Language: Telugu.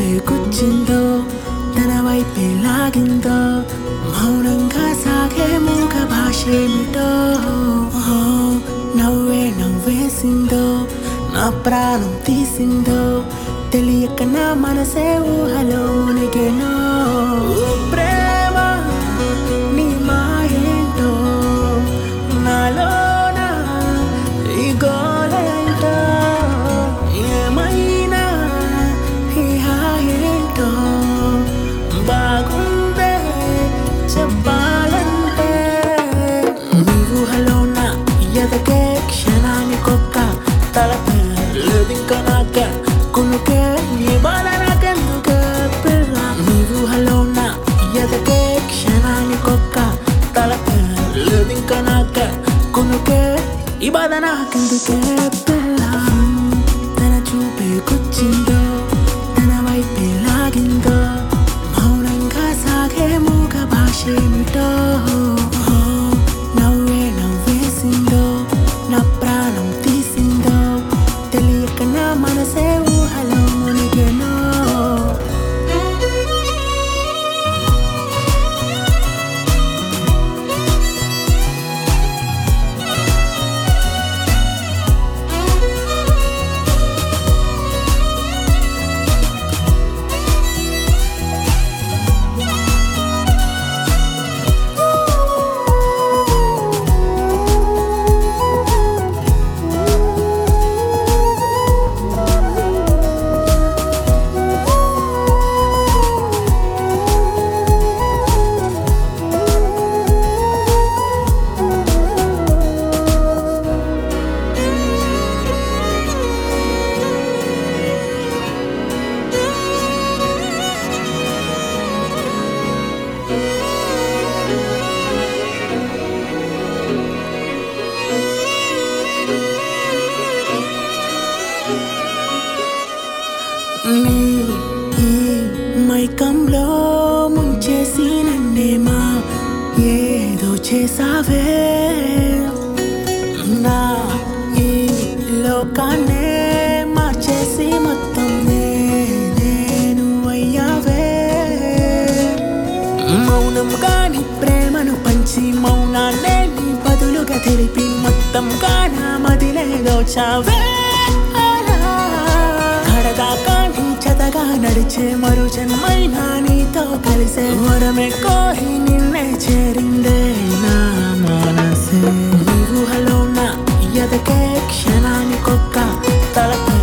చూపే గుచ్చిందో తన వైపే లాగిందో మౌనంగా సాగే మూగ భాషేమిటో నవ్వే నవ్వేసిందో నా ప్రాణం తీసిందో తెలియక నా మనసే ఊహలో మునిగెనో ప్రేమ నీ మాయేంటో నాలోన ఈ గోలేంటో ఏమైనా ఈ హాయేంటో బాగుందే చెప్పాలంటే నీ ఊహలోన ఎదగే క్షణానికొక్క తలపే లేదింకా నాకే కునుకే నీ బాధ నాకెందుకే పిల్ల నీ ఊహలోన ఎదగే క్షణానికొక్క తలపే లేదింకా నాకే కునుకే ఈ బాధ నాకెందుకే పిల్ల తన చూపే గుచ్చిందో తన వైపే లాగిందో మౌనంగా సాగే మూగ భాషేమిటో నవ్వే నవ్వేసిందో నా ప్రాణం తీసిందో తెలియక నా మనసే ఊహలో మునిగెనో నీ ఈ మైకంలో ముంచేసి నన్నేమా ఏదో చేసావే నా ఈ లోకాన్నే మార్చేసి మొత్తం నేను అయ్యావే మౌనంగా నీ ప్రేమను పంచి మౌనాన్నే నీ బదులుగా తెలిపి మొత్తంగా నా మదిలే దోచావే కడదాకా నీ చెతగా నడిచే మరు జన్మైనా నీతో కలిసే వరమే కోరి నిన్నే చేరిందే నా మనసే నీ ఊహలోన ఎదకే క్షణానికొక్క తలపే